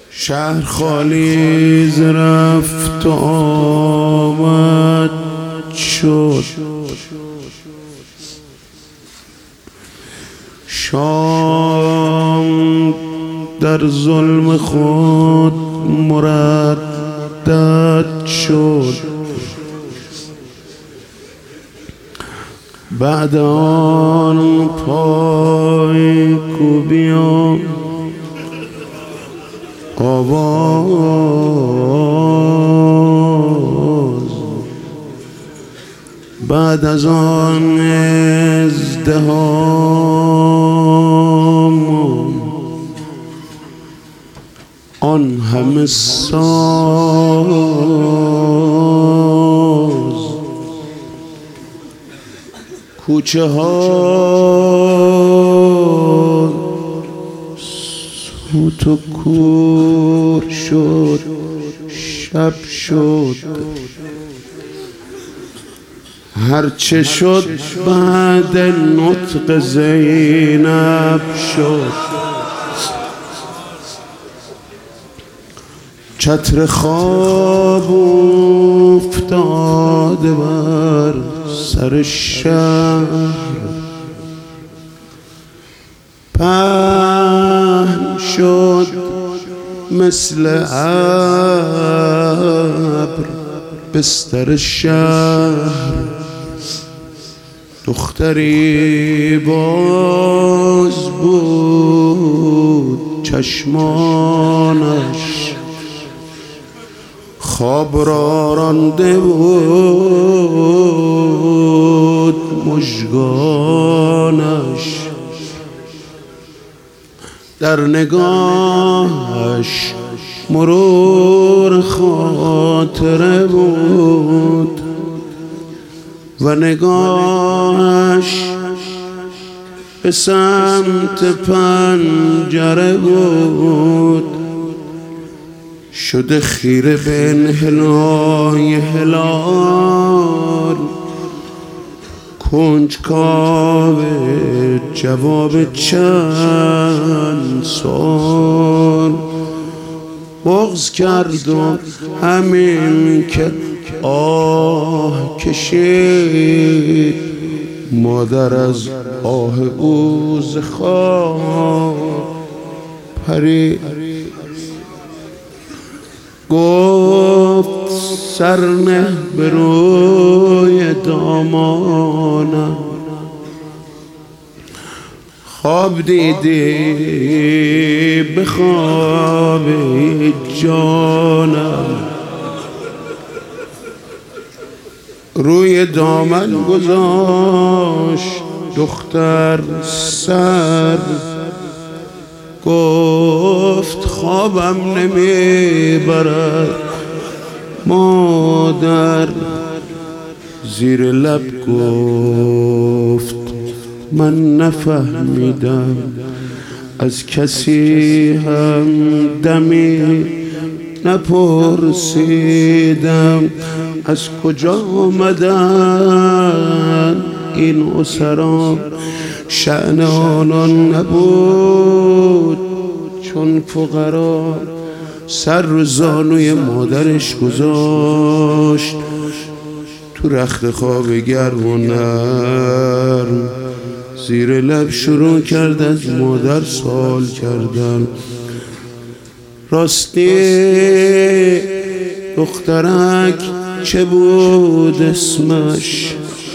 شهر خالی ز رفت و آمد شد، شام در ظلم خود مردد شد. بعد آن پای کوبی و آواز، بعد از آن ازدحام آن همه ساز، کوچه ها سوت و کور شد، شب شد. هرچه شد بعد نطق زینب شد. چتر خواب افتاده بر سر شهر، پهن شد مثل ابر بستر شهر. دختری باز بود چشمانش، خواب را رانده بود مژگانش. در نگاهش مرور خاطره بود و نگاهش به سمت پنجره بود. شده خیره به انحنای هلال، کنجکاو جواب چند سال. بغض کرد و همین که آه کشید، مادر از آه او ز خواب پرید. گفت سرنه به روی دامانم، خواب دیدی به خواب جانم. روی دامن گذاشت دختر سر، گفت خوابم نمیبرد مادر. زیر لب گفت من نفهمیدم، از کسی هم دمی نپرسیدم. از کجا آمدن این اسرا؟ شأن آنان نبود چون فقرا. سر رو زانوی مادرش گذاشت، تو رخت خواب گرم و نرم زیر لب شروع کرد از مادر سوال کردن. راستی دخترک چه بود اسمش؟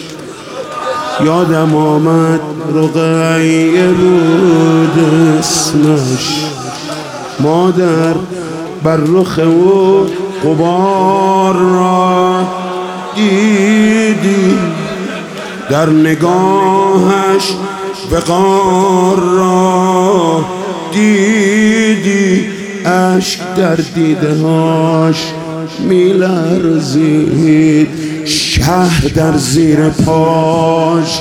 یادم آمد رقیه بود اسمش. مادر بر رخ او غبار را دیدی، در نگاهش وقار را دیدی. اشک در دیده هاش میلرزید، شهر در زیر پاش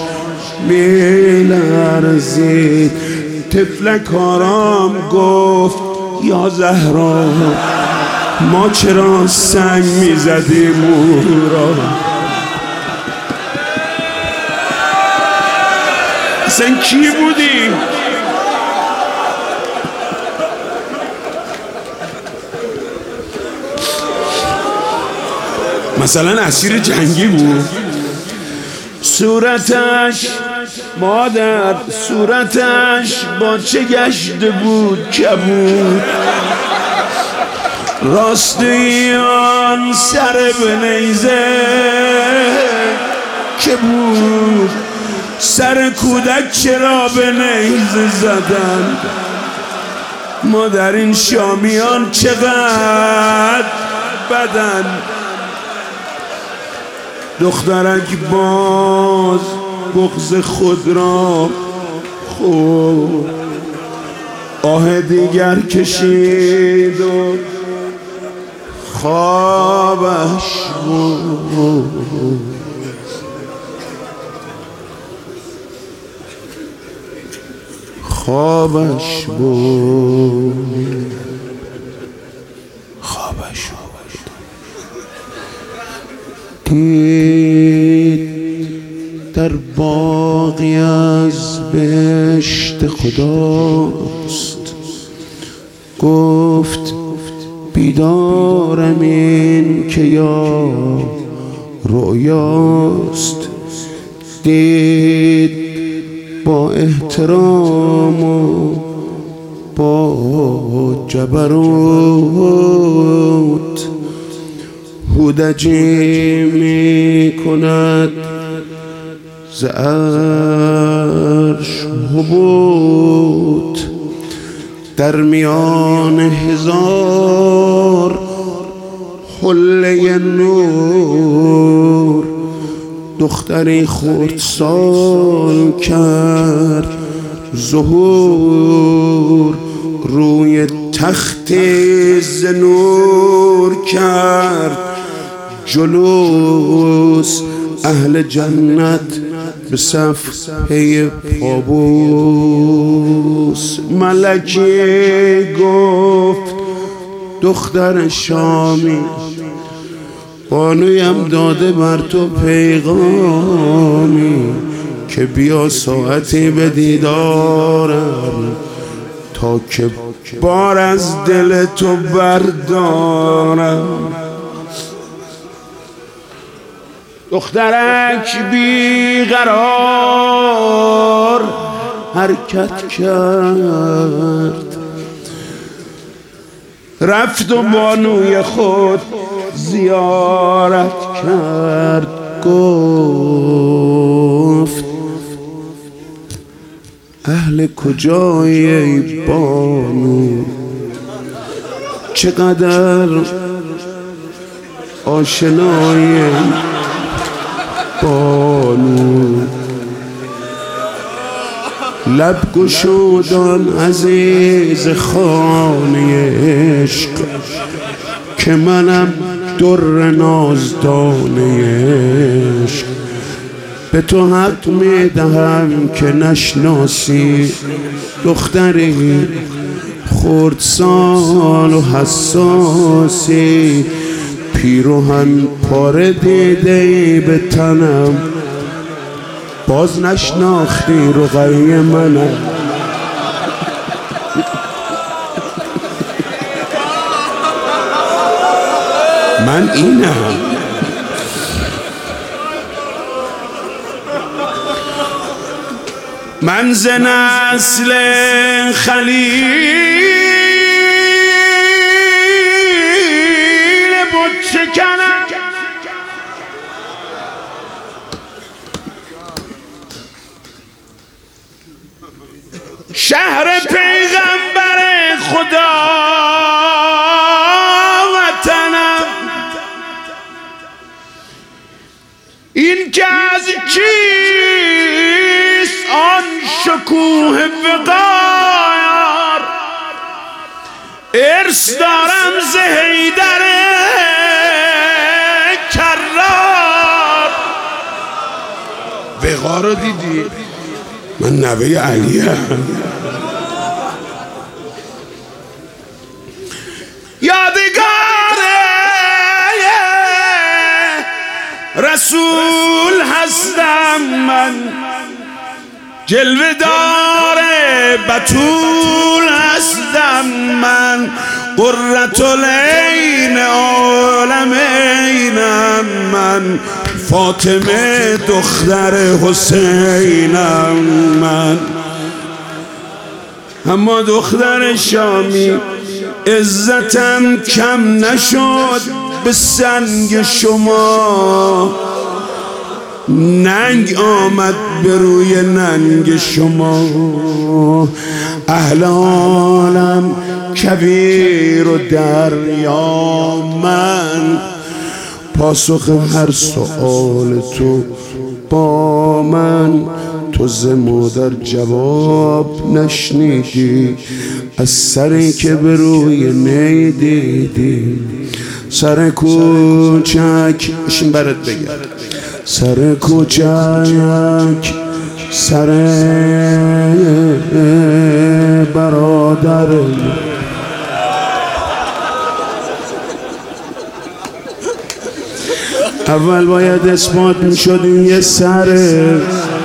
میلرزید. طفلک آرام گفت یا زهرا، ما چرا سنگ میزدیم او را؟ اصلا کی بودی؟ مثلا اسیر جنگی بود. صورتش مادر، صورتش با چه گشته بود کبود، راستی آن سر به نیزه که بود، سر کودک چرا به نیزه زدن؟ ما در این شامیان چقدر بدن. دخترک باز بغض خود را خود آه دیگر کشید و خوابش بود. خوابش بود. خوابش بود. دید در باغی از بهشت خداست، گفت بیدارم این که یا رؤیاست. دید با احترام و با جبروت هودجی می کند ز عرش هبوط، در میان هزار حله نور دختری خردسال کرد ظهور، روی تخت ز نور کرد جلوس، اهل جنت به صف پی پابوس. ملکی گفت دختر شامی، بانویم داده بر تو پیغامی که بیا ساعتی به دیدارم تا که بار از دل تو بردارم. دخترک بیقرار حرکت کرد، رفت و بانوی خود زیارت کرد. گفت اهل کجایی ای بانو، چقدر آشنایی بانو. لب گشودان عزیز خانه عشق که منم در نازدانه عشق. به تو حق میدهم که نشناسی دختری خردسال و حساسی، پیروهن پاره دیده ای به تنم، باز نشناختی رقیه منم. من اینم. من ز نسل خلیل بود شکنم، شهر پیغمبر خدا وطنم. این که از چیست آن شکوه وقار، ارث دارم ز حیدر کرار. وقار رو دیدی؟ من نوه علیم. یادگار رسول هستم من، جلوه دار بتول هستم من. قرة العین عالمینم من، فاطمه دختر حسینم من. اما دختر شامی عزتم کم نشد به سنگ شما، ننگ آمد به روی ننگ شما. اهل عالم کبیر و دریا من، پاسخ هر سؤال تو با من. تو ز مادر جواب نشنیدی، از سری که به روی نی دیدی. سر کوچک شین برات بگم، سر کوچک سر برادر. اول باید اثبات میشد این یه سره.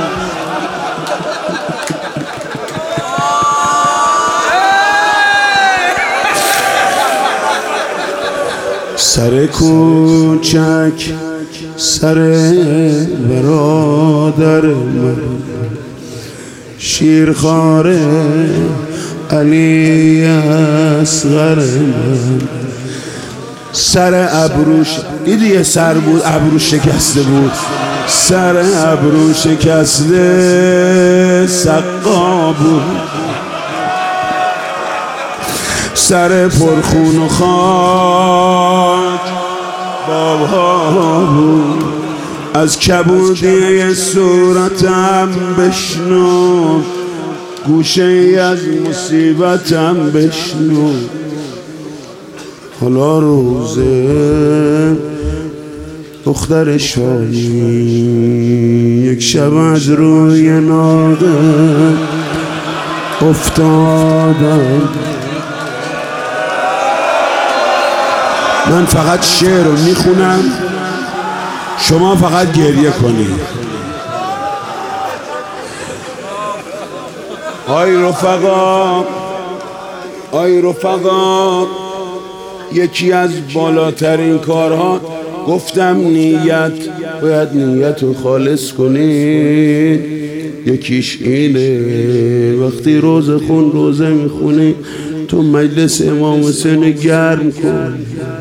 سر کوچک سر برادر من، شیرخوار علی اصغر من. سر ابروش دیدی یه سر بود ابروش شکسته بود، سر ابرو شکسته سقا بود. سر پرخون و خاک بابا بود. از کبودی صورتم بشنو، گوشه ای از مصیبتم بشنو. حالا روزه دختر شامی، یک شب از روی ناقه افتادم. من فقط شعر رو میخونم، شما فقط گریه کنید. آی رفقا، یکی از بالاترین کارها گفتم باید نیت رو خالص کنید. یکیش اینه وقتی روزه میخونی تو مجلس امام حسین گرم کن.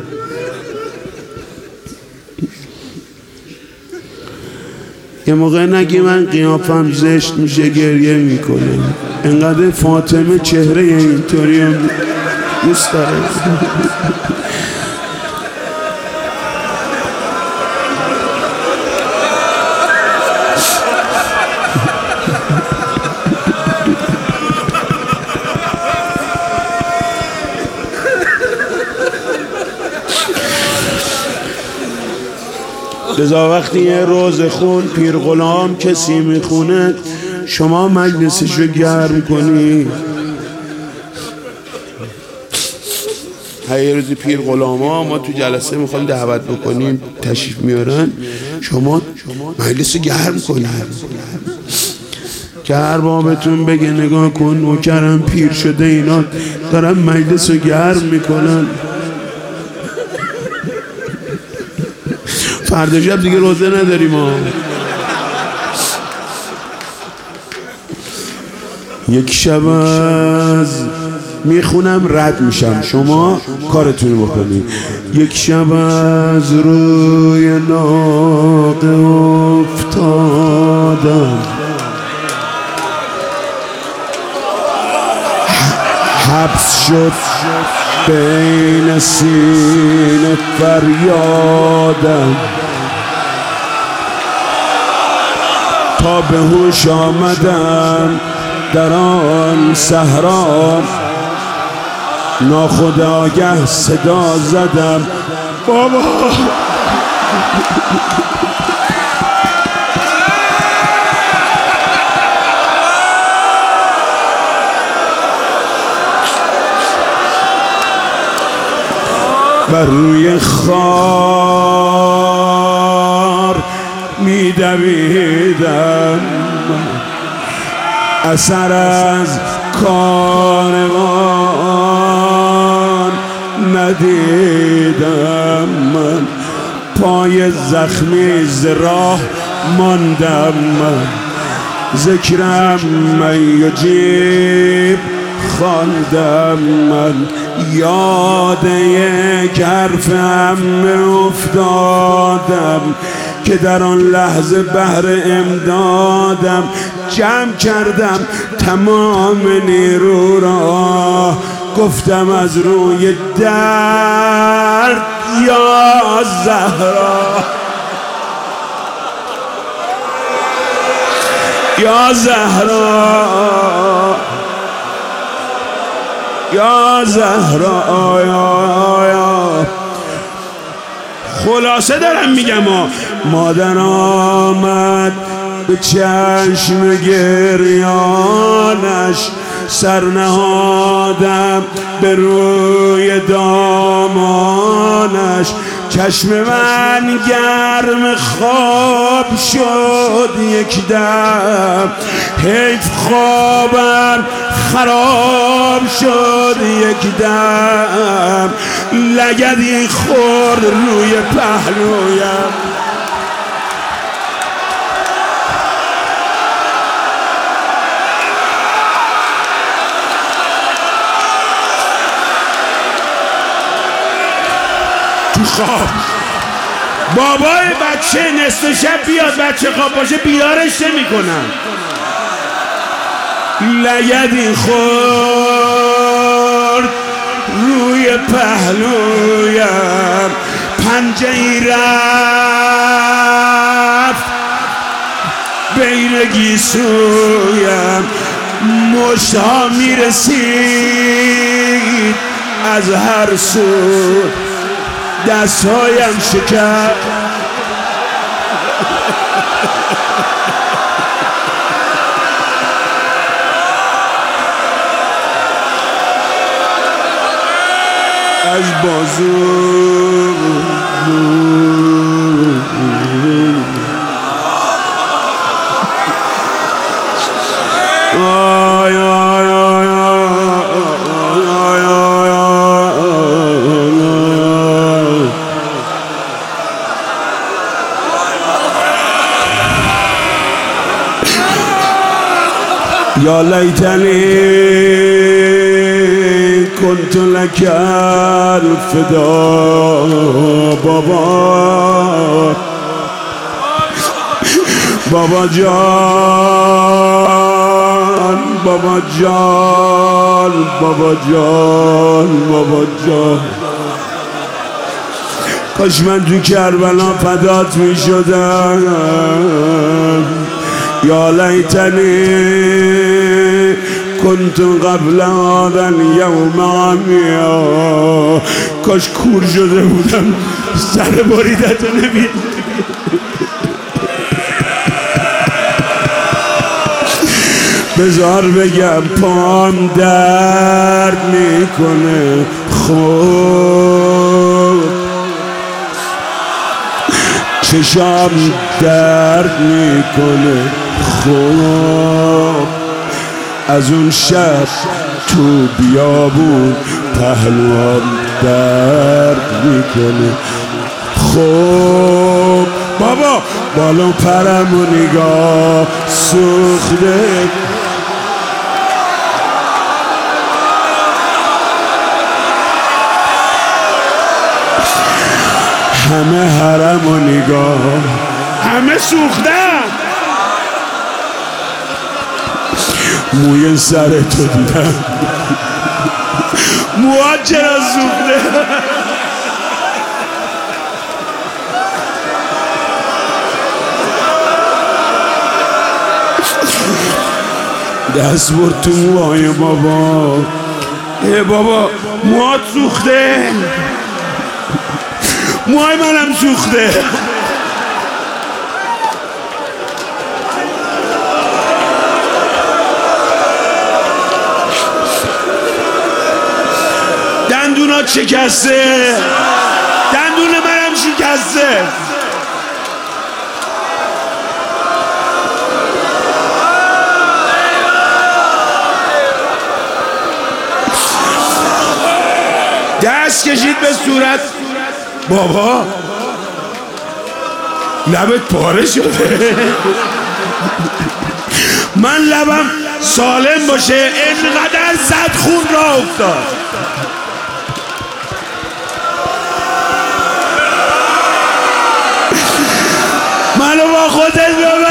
یه موقع نگی من قیافم زشت میشه گریه میکنه، انقدر فاطمه چهره اینطوری هم دوست داره. لذا وقتی یه روزه خون پیر غلام کسی میخونه شما مجلسشو گرم کنی. یه روزی پیر غلام ها ما تو جلسه میخوایم دعوت بکنیم تشریف میارن، شما مجلسو گرم کنی که هر بابتون بگه نگاه کن نوکرم پیر شده اینا دارن مجلسو گرم میکنن. فردا شب دیگه روزه نداریم ها. یک شب از میخونم رد میشم، شما کارتونو بکنید. یک شب از روی ناقه افتادم، حبس شد بین سینه فریادم، تا به هوش آمدم در آن صحرا، ناخودآگه صدا زدم بابا. بر روی خار می‌دویدم، اثر از کاروان ندیدم من، پای زخمی ز راه ماندم من، ذکرم میجیب خواندم من، یاد یک حرف عمه افتادم که در آن لحظه بهر امدادم جمع کردم تمام نیرو را، گفتم از روی درد یا زهرا، یا زهرا، یا زهرا، یا خلاصه دارم میگم مادر آمد به چشم گریانش، سر نهادم به روی دامانش، چشم من گرم خواب شد یک دم، حیف خوابم خراب شد یک دم، لگدی خورد روی پهلویم، تو خواب بابای بچه نصف شب بیاد بچه خواب باشه بیدارش نمی کنم، لگدی خورد روی پهلویم، پنجه ای رفت بین گیسویم، مشتها میرسید از هر سو، دستهایم شکست، از بازو یا لیتنی کنت لک الفدا، بابا بابا جان، بابا جان، بابا جان، بابا جان، کاش من تو کربلا فدات می شدم، یا لیتنی کنت قبل هذا اليوم عمیا، کاش کور شده بودم سر بریدتو نبید، بذار بگم پام درد میکنه، خوب چشام درد میکنه، خوب از اون شب تو بیابون پهلوام درد میکنه، خوب بابا بالون پرم و نگاه سوخته، همه حرم و نگاه همه سوختن، موی سر تو دیدم موها چرا سوخته، دست برد تو موهای بابا، بابا موهات سوخته، موهای منم سوخته، دندونات شکسته، دندون منم شکسته، دست کشید به صورت. بابا لبت پاره شده. من لبم سالم باشه اینقدر زد خون را افتاد. منو با خودت ببر.